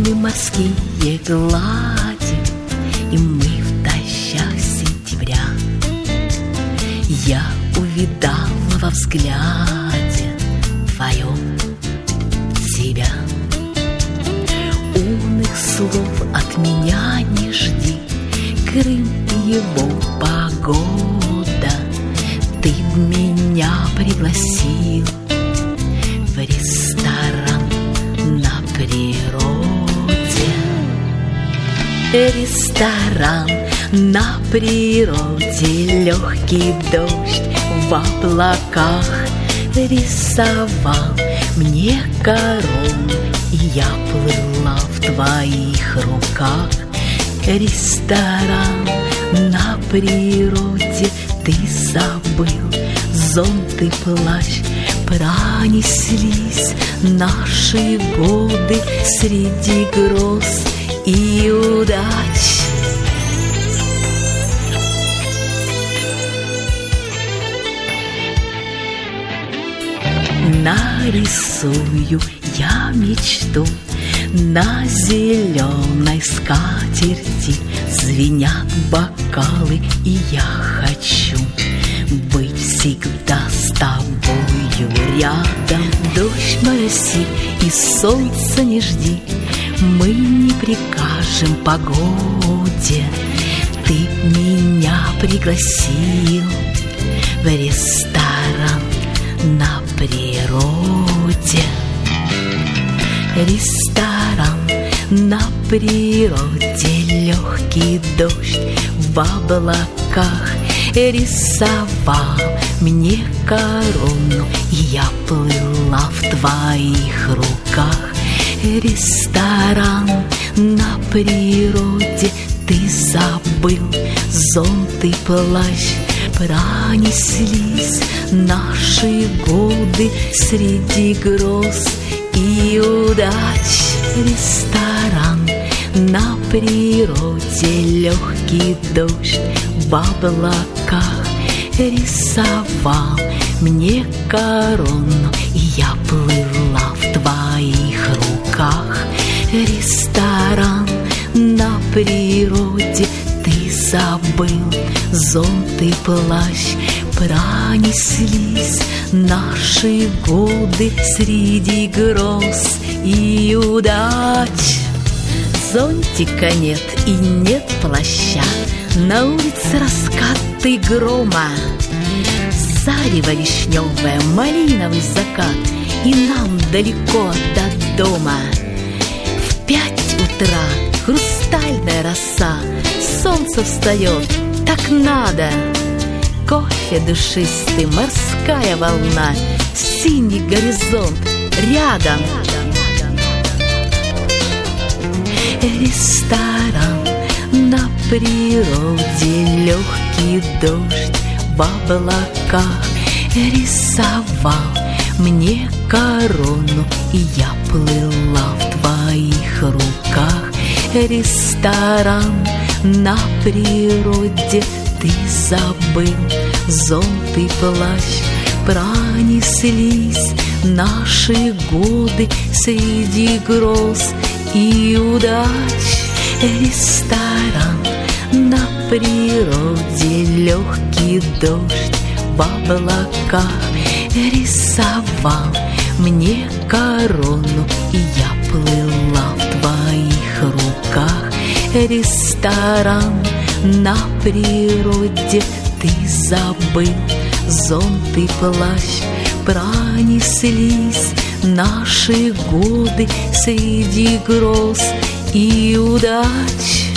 Таяли морские глади, и мы в дождях сентября. Я увидала во взгляде твоем тебя. Умных слов от меня не жди, Крым и его погода. Ты б меня пригласил в ресторан на природе. Ресторан на природе, легкий дождь в облаках рисовал мне корону, и я плыла в твоих руках. Ресторан на природе, ты забыл зонт и плащ. Пронеслись наши годы среди гроз и удач. Нарисую я мечту на зеленой скатерти. Звенят бокалы, и я хочу быть всегда с тобою рядом. Дождь моросит и солнца не жди, мы не прикажем погоде. Ты меня пригласил в ресторан на природе. Ресторан на природе, легкий дождь в облаках рисовал мне корону, и я плыла в твоих руках. Ресторан на природе, ты забыл зонт и плащ. Пронеслись наши годы среди гроз и удач. Ресторан на природе, легкий дождь в облаках рисовал мне корону, и я плыла в твоих руках. Ресторан на природе, ты забыл зонт и плащ. Пронеслись наши годы среди гроз и удач. Зонтика нет и нет плаща, на улице раскаты грома. Зарево вишневое, малиновый закат, и нам далеко до дома. В 5 утра хрустальная роса, солнце встает, так надо. Кофе душистый, морская волна, синий горизонт рядом. Ресторан на природе, легкий дождь в облаках рисовал мне корону, и я плыла в твоих руках. Ресторан на природе, ты забыл зонт и плащ. Пронеслись наши годы среди гроз и удач. Ресторан на природе, легкий дождь в облаках рисовал мне корону, и я плыла в твоих руках. Ресторан на природе, ты забыл зонт и плащ. Пронеслись наши годы среди гроз и удач.